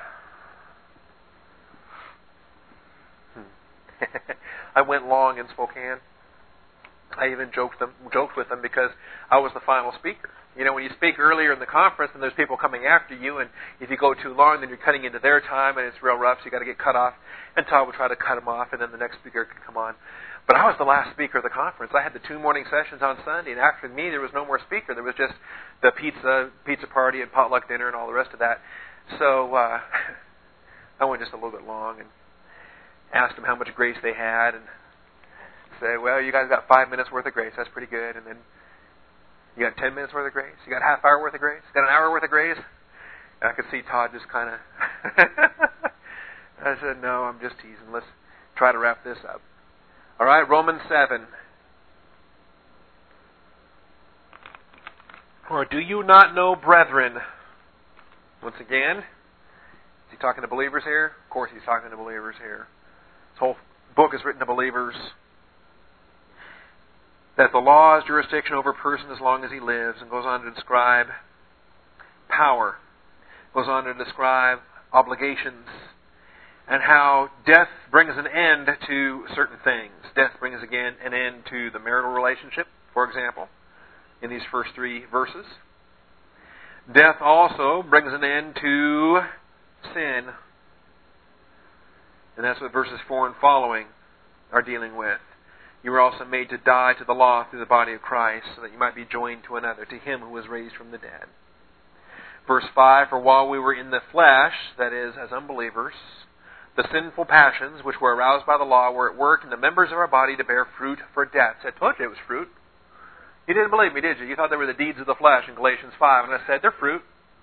I went long in Spokane. I even joked with them because I was the final speaker. You know, when you speak earlier in the conference and there's people coming after you, and if you go too long, then you're cutting into their time, and it's real rough, so you got to get cut off. And Todd would try to cut him off, and then the next speaker could come on. But I was the last speaker of the conference. I had the 2 morning sessions on Sunday, and after me, there was no more speaker. There was just the pizza party and potluck dinner and all the rest of that. So I went just a little bit long and asked them how much grace they had, and said, well, you guys got 5 minutes worth of grace. That's pretty good. And then you got 10 minutes worth of grace? You got a half hour worth of grace? You got an hour worth of grace? And I could see Todd just kind of... I said, no, I'm just teasing. Let's try to wrap this up. All right, Romans 7. Or do you not know, brethren? Once again, is he talking to believers here? Of course he's talking to believers here. This whole book is written to believers. That the law has jurisdiction over a person as long as he lives, and goes on to describe power, goes on to describe obligations, and how death brings an end to certain things. Death brings again an end to the marital relationship, for example, in these first 3 verses. Death also brings an end to sin. And that's what verses 4 and following are dealing with. You were also made to die to the law through the body of Christ, so that you might be joined to another, to Him who was raised from the dead. Verse 5, for while we were in the flesh, that is, as unbelievers, the sinful passions which were aroused by the law were at work in the members of our body to bear fruit for death. I told you it was fruit. You didn't believe me, did you? You thought they were the deeds of the flesh in Galatians 5, and I said, they're fruit.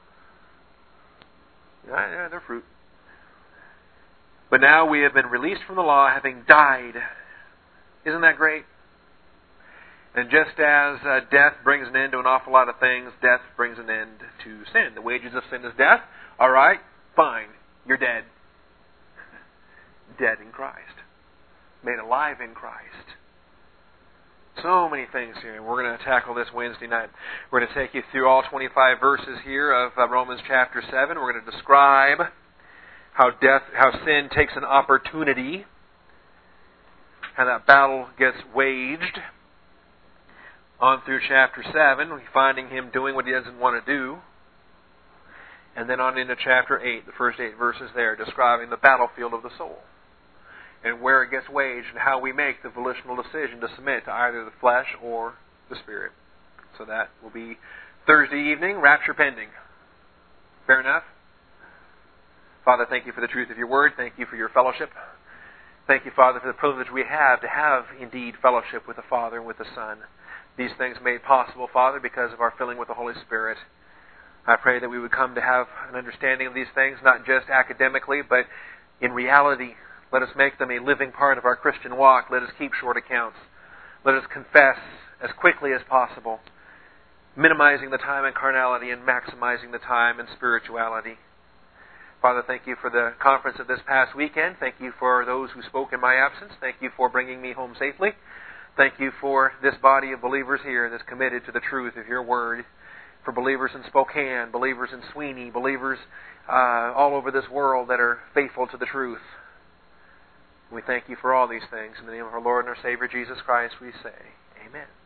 Yeah, they're fruit. But now we have been released from the law, having died. Isn't that great? And just as death brings an end to an awful lot of things, death brings an end to sin. The wages of sin is death. All right, fine. You're dead. Dead in Christ. Made alive in Christ. So many things here, and we're going to tackle this Wednesday night. We're going to take you through all 25 verses here of Romans chapter 7. We're going to describe how sin takes an opportunity, how that battle gets waged. On through chapter 7, we're finding him doing what he doesn't want to do. And then on into chapter 8, the first 8 verses there, describing the battlefield of the soul, and where it gets waged, and how we make the volitional decision to submit to either the flesh or the Spirit. So that will be Thursday evening, rapture pending. Fair enough? Father, thank you for the truth of your word. Thank you for your fellowship. Thank you, Father, for the privilege we have to have indeed fellowship with the Father and with the Son. These things made possible, Father, because of our filling with the Holy Spirit. I pray that we would come to have an understanding of these things, not just academically, but in reality. Let us make them a living part of our Christian walk. Let us keep short accounts. Let us confess as quickly as possible, minimizing the time in carnality and maximizing the time in spirituality. Father, thank you for the conference of this past weekend. Thank you for those who spoke in my absence. Thank you for bringing me home safely. Thank you for this body of believers here that's committed to the truth of your word. For believers in Spokane, believers in Sweeney, believers all over this world that are faithful to the truth. We thank you for all these things. In the name of our Lord and our Savior, Jesus Christ, we say, Amen.